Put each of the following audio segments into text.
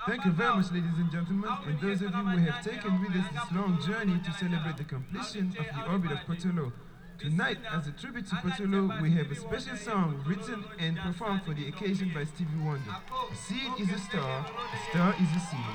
Thank you very much, ladies and gentlemen, and those of you who have taken with us this long journey to celebrate the completion of the orbit of Potolo. Tonight, as a tribute to Potolo, we have a special song written and performed for the occasion by Stevie Wonder. A seed is a star is a seed.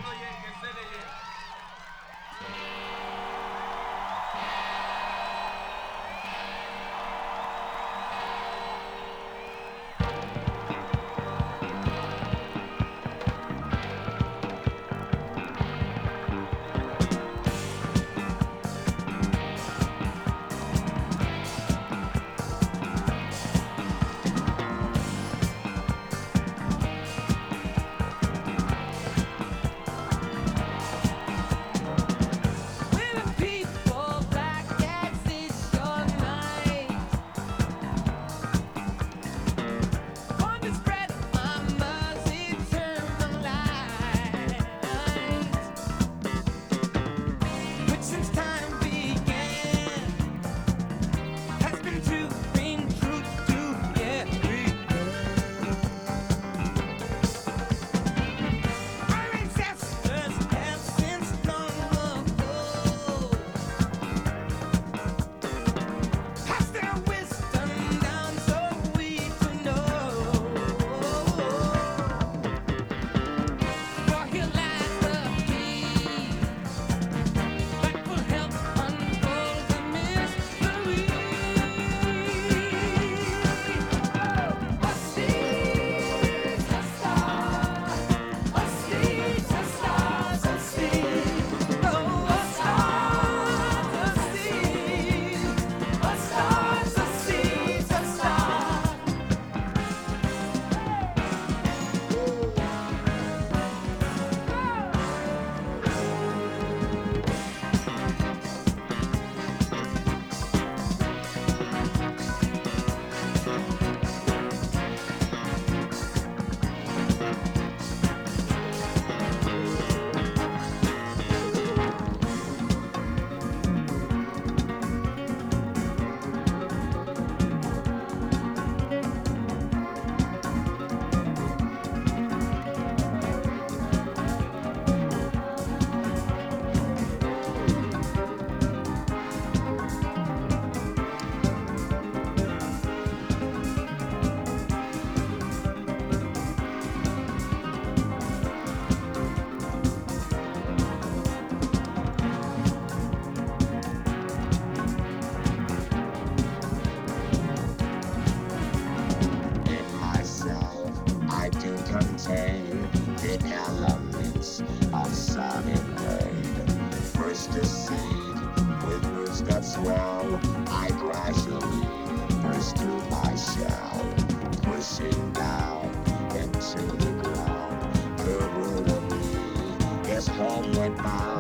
Contain the elements of solid earth. First a seed with roots that swell, I gradually burst through my shell, pushing down into the ground. The root of me is homeward bound.